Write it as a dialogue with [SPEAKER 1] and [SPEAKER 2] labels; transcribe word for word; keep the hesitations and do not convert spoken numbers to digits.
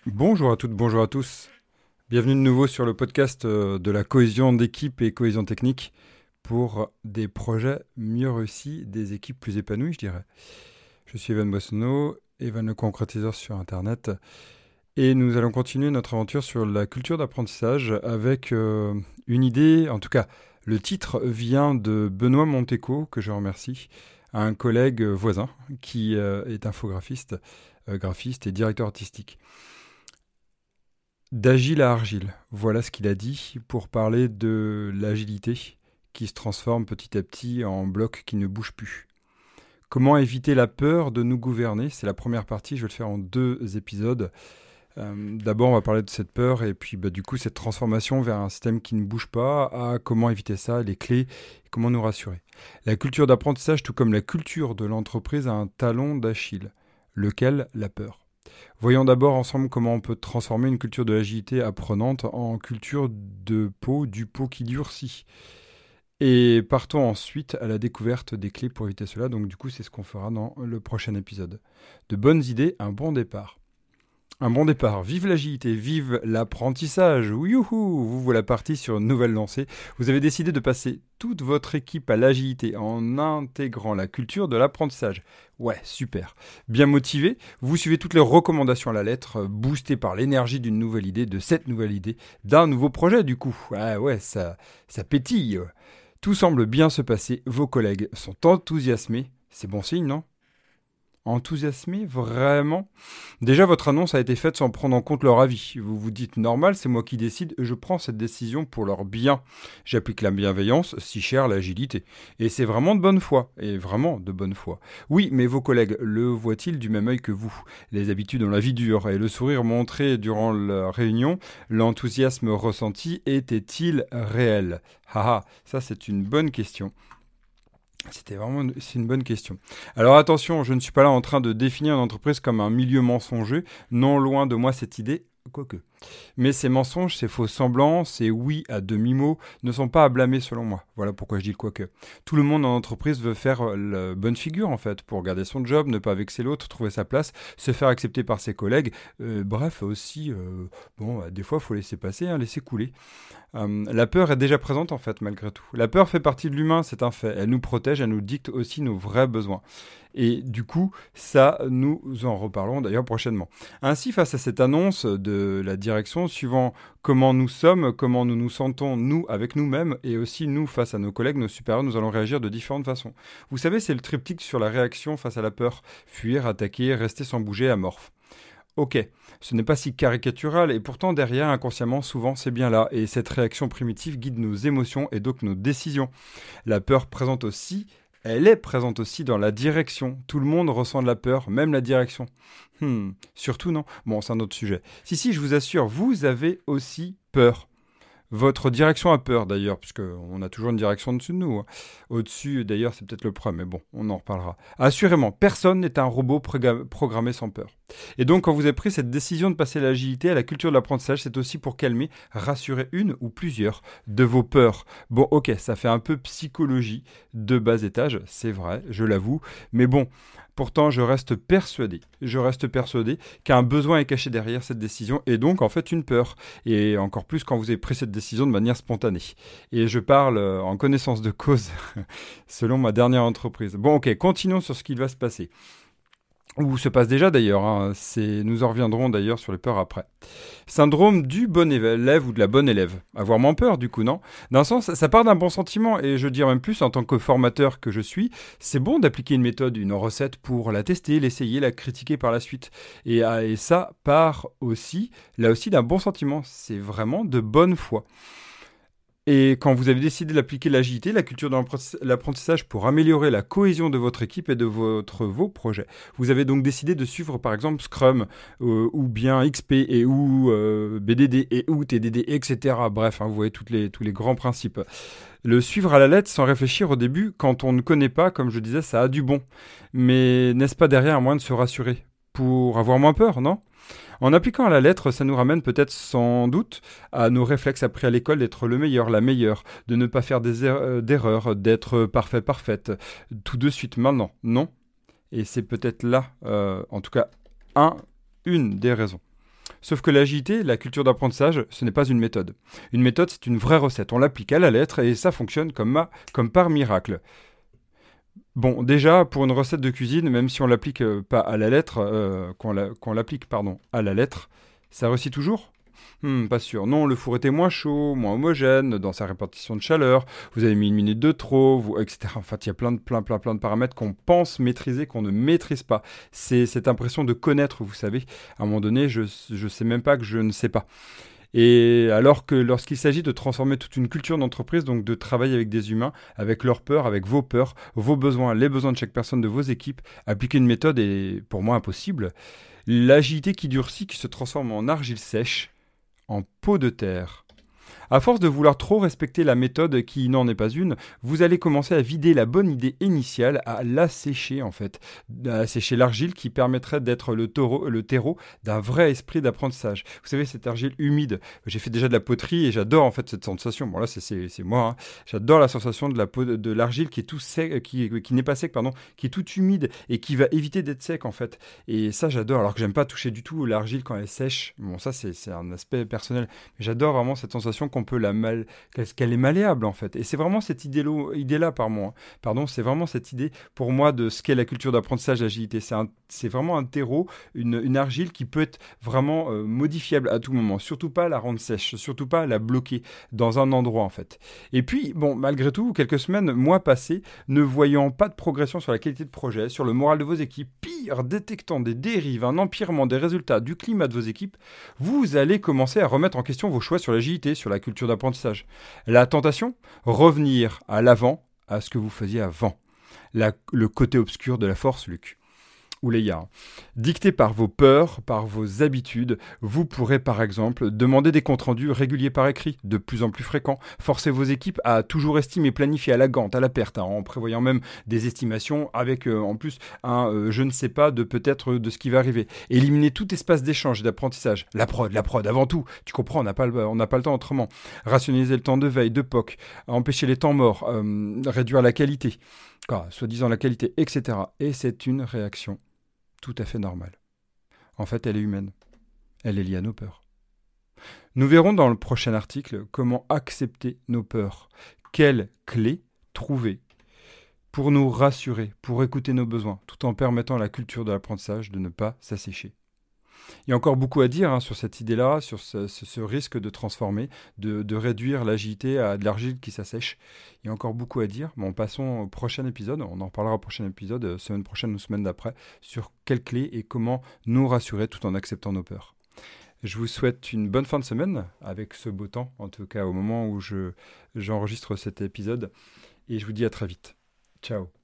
[SPEAKER 1] Bonjour à toutes, bonjour à tous. Bienvenue de nouveau sur le podcast euh, de la cohésion d'équipe et cohésion technique pour des projets mieux réussis, des équipes plus épanouies, je dirais. Je suis Evan Boissonneau, Evan le concrétiseur sur Internet, et nous allons continuer notre aventure sur la culture d'apprentissage avec euh, une idée, en tout cas, le titre vient de Benoît Monteco, que je remercie, un collègue voisin qui euh, est infographiste, euh, graphiste et directeur artistique. D'agile à argile, voilà ce qu'il a dit pour parler de l'agilité qui se transforme petit à petit en bloc qui ne bouge plus. Comment éviter la peur de nous gouverner? C'est la première partie, je vais le faire en deux épisodes. Euh, d'abord, on va parler de cette peur et puis bah, du coup cette transformation vers un système qui ne bouge pas, à comment éviter ça, les clés, et comment nous rassurer. La culture d'apprentissage, tout comme la culture de l'entreprise, a un talon d'Achille, lequel la peur. Voyons d'abord ensemble comment on peut transformer une culture de l'agilité apprenante en culture de peau, du pot qui durcit. Et partons ensuite à la découverte des clés pour éviter cela. Donc du coup, c'est ce qu'on fera dans le prochain épisode. De bonnes idées, un bon départ. Un bon départ, vive l'agilité, vive l'apprentissage, youhou, vous voilà parti sur une nouvelle lancée. Vous avez décidé de passer toute votre équipe à l'agilité en intégrant la culture de l'apprentissage. Ouais, super. Bien motivé, vous suivez toutes les recommandations à la lettre, boosté par l'énergie d'une nouvelle idée, de cette nouvelle idée, d'un nouveau projet du coup. Ah ouais, ça, ça pétille. Tout semble bien se passer, vos collègues sont enthousiasmés, c'est bon signe, non ? Enthousiasmé, vraiment? Déjà, votre annonce a été faite sans prendre en compte leur avis. Vous vous dites normal, c'est moi qui décide, je prends cette décision pour leur bien. J'applique la bienveillance, si chère l'agilité. Et c'est vraiment de bonne foi, et vraiment de bonne foi. Oui, mais vos collègues le voient-ils du même œil que vous? Les habitudes ont la vie dure, et le sourire montré durant la réunion, l'enthousiasme ressenti était-il réel? Haha, ça c'est une bonne question. C'était vraiment une, c'est une bonne question. Alors attention, je ne suis pas là en train de définir une entreprise comme un milieu mensonger, non loin de moi cette idée, quoique. Mais ces mensonges, ces faux semblants, ces oui à demi-mots ne sont pas à blâmer selon moi. Voilà pourquoi je dis le quoique. Tout le monde en entreprise veut faire la bonne figure en fait, pour garder son job, ne pas vexer l'autre, trouver sa place, se faire accepter par ses collègues. Euh, bref, aussi, euh, bon, bah, des fois il faut laisser passer, hein, laisser couler. Euh, la peur est déjà présente en fait malgré tout. La peur fait partie de l'humain, c'est un fait. Elle nous protège, elle nous dicte aussi nos vrais besoins. Et du coup, ça, nous en reparlerons d'ailleurs prochainement. Ainsi, face à cette annonce de la direction, suivant comment nous sommes, comment nous nous sentons, nous, avec nous-mêmes, et aussi nous, face à nos collègues, nos supérieurs, nous allons réagir de différentes façons. Vous savez, c'est le triptyque sur la réaction face à la peur. Fuir, attaquer, rester sans bouger, amorphe. Ok, ce n'est pas si caricatural et pourtant derrière, inconsciemment, souvent c'est bien là. Et cette réaction primitive guide nos émotions et donc nos décisions. La peur présente aussi, elle est présente aussi dans la direction. Tout le monde ressent de la peur, même la direction. Hmm, surtout non. Bon, c'est un autre sujet. Si, si, je vous assure, vous avez aussi peur. Votre direction a peur d'ailleurs, puisqu'on a toujours une direction au-dessus de nous. Hein. Au-dessus, d'ailleurs, c'est peut-être le problème, mais bon, on en reparlera. Assurément, personne n'est un robot proga- programmé sans peur. Et donc, quand vous avez pris cette décision de passer l'agilité à la culture de l'apprentissage, c'est aussi pour calmer, rassurer une ou plusieurs de vos peurs. Bon, ok, ça fait un peu psychologie de bas étage, c'est vrai, je l'avoue, mais bon... Pourtant, je reste persuadé, je reste persuadé qu'un besoin est caché derrière cette décision et donc en fait une peur. Et encore plus quand vous avez pris cette décision de manière spontanée. Et je parle en connaissance de cause, selon ma dernière entreprise. Bon, ok, continuons sur ce qu'il va se passer. Ou se passe déjà d'ailleurs, hein. C'est, nous en reviendrons d'ailleurs sur les peurs après. Syndrome du bon élève ou de la bonne élève. Avoir moins peur du coup, non? D'un sens, ça part d'un bon sentiment et je dirais même plus en tant que formateur que je suis, c'est bon d'appliquer une méthode, une recette pour la tester, l'essayer, la critiquer par la suite. Et, et ça part aussi, là aussi d'un bon sentiment, c'est vraiment de bonne foi. Et quand vous avez décidé d'appliquer l'agilité, la culture de l'apprentissage pour améliorer la cohésion de votre équipe et de votre, vos projets, vous avez donc décidé de suivre par exemple Scrum euh, ou bien X P et ou euh, B D D et ou T D D, et cetera. Bref, hein, vous voyez toutes les, tous les grands principes. Le suivre à la lettre sans réfléchir au début, quand on ne connaît pas, comme je disais, ça a du bon. Mais n'est-ce pas derrière un moyen de se rassurer? Pour avoir moins peur, non ? En appliquant à la lettre, ça nous ramène peut-être sans doute à nos réflexes appris à l'école d'être le meilleur, la meilleure, de ne pas faire des er- euh, d'erreurs, d'être parfait, parfaite, tout de suite, maintenant, non? Et c'est peut-être là, euh, en tout cas, un, une des raisons. Sauf que l'agilité, la culture d'apprentissage, ce n'est pas une méthode. Une méthode, c'est une vraie recette. On l'applique à la lettre et ça fonctionne comme, ma- comme par miracle. Bon, déjà, pour une recette de cuisine, même si on l'applique euh, pas à la lettre, euh, qu'on la- qu'on l'applique, pardon, à la lettre, ça réussit toujours? Hmm, pas sûr. Non, le four était moins chaud, moins homogène dans sa répartition de chaleur. Vous avez mis une minute de trop, vous- et cetera. En fait, il y a plein de, plein, plein, plein de paramètres qu'on pense maîtriser, qu'on ne maîtrise pas. C'est cette impression de connaître, vous savez. À un moment donné, je ne sais même pas que je ne sais pas. Et alors que lorsqu'il s'agit de transformer toute une culture d'entreprise, donc de travailler avec des humains, avec leurs peurs, avec vos peurs, vos besoins, les besoins de chaque personne de vos équipes, appliquer une méthode est pour moi impossible. L'agilité qui durcit, qui se transforme en argile sèche, en peau de terre. À force de vouloir trop respecter la méthode qui n'en est pas une, vous allez commencer à vider la bonne idée initiale, à l'assécher en fait, à assécher l'argile qui permettrait d'être le, taureau- le terreau d'un vrai esprit d'apprentissage. Vous savez, cette argile humide, j'ai fait déjà de la poterie et j'adore en fait cette sensation. Bon là c'est, c'est, c'est moi, hein. J'adore la sensation de, la peau, de, de l'argile qui est tout sec, qui, qui n'est pas sec, pardon, qui est tout humide et qui va éviter d'être sec en fait. Et ça j'adore, alors que j'aime pas toucher du tout l'argile quand elle est sèche. Bon ça c'est, c'est un aspect personnel, mais j'adore vraiment cette sensation qu'on peut la mal, qu'elle est malléable en fait. Et c'est vraiment cette idée-là, idée-là par moi, pardon, c'est vraiment cette idée pour moi de ce qu'est la culture d'apprentissage d'agilité. C'est, un, c'est vraiment un terreau, une, une argile qui peut être vraiment euh, modifiable à tout moment. Surtout pas la rendre sèche, surtout pas la bloquer dans un endroit en fait. Et puis, bon, malgré tout, quelques semaines, mois passés, ne voyant pas de progression sur la qualité de projet, sur le moral de vos équipes, pire, détectant des dérives, un empirement des résultats, du climat de vos équipes, vous allez commencer à remettre en question vos choix sur l'agilité, sur la culture d'apprentissage. La tentation, revenir à l'avant, à ce que vous faisiez avant. La- le côté obscur de la force, Luc. Ou les gars. Dicté par vos peurs, par vos habitudes, vous pourrez par exemple demander des comptes rendus réguliers par écrit, de plus en plus fréquents, forcer vos équipes à toujours estimer, planifier à la gante, à la perte, hein, en prévoyant même des estimations avec euh, en plus un euh, je ne sais pas de peut-être de ce qui va arriver. Éliminer tout espace d'échange et d'apprentissage. La prod, la prod avant tout. Tu comprends, on n'a pas, le- on n'a pas le temps autrement. Rationaliser le temps de veille, de P O C, empêcher les temps morts, euh, réduire la qualité, quoi, soi-disant la qualité, et cetera. Et c'est une réaction tout à fait normale. En fait, elle est humaine. Elle est liée à nos peurs. Nous verrons dans le prochain article comment accepter nos peurs. Quelles clés trouver pour nous rassurer, pour écouter nos besoins, tout en permettant à la culture de l'apprentissage de ne pas s'assécher. Il y a encore beaucoup à dire hein, sur cette idée-là, sur ce, ce- ce risque de transformer, de, de réduire l'agilité à de l'argile qui s'assèche. Il y a encore beaucoup à dire. Bon, passons au prochain épisode. On en reparlera au prochain épisode, euh, semaine prochaine ou semaine d'après, sur quelles clés et comment nous rassurer tout en acceptant nos peurs. Je vous souhaite une bonne fin de semaine avec ce beau temps, en tout cas au moment où je, j'enregistre cet épisode. Et je vous dis à très vite. Ciao.